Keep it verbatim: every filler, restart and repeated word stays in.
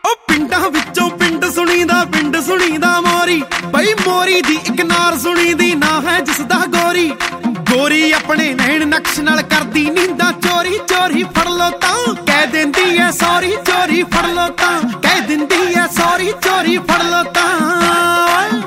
ਉਹ ਪਿੰਡਾਂ ਵਿੱਚੋਂ ਪਿੰਡ ਸੁਣੀਦਾ ਪਿੰਡ ਸੁਣੀਦਾ ਮੋਰੀ ਬਈ ਮੋਰੀ ਦੀ ਇੱਕ ਨਾਰ ਸੁਣੀਦੀ ਨਾ ਹੈ ਜਿਸਦਾ ਗੋਰੀ ਗੋਰੀ ਆਪਣੇ ਨੈਣ ਨਕਸ਼ ਨਾਲ ਕਰਦੀ ਨੀਂਦਾਂ ਚੋਰੀ ਚੋਰੀ ਫੜ ਲੋ ਤਾਂ ਕਹਿ ਦਿੰਦੀ ਐ ਸੌਰੀ ਚੋਰੀ ਫੜ ਲੋ ਤਾਂ ਕਹਿ ਦਿੰਦੀ ਐ ਸੌਰੀ ਚੋਰੀ ਫੜ ਲੋ ਤਾਂ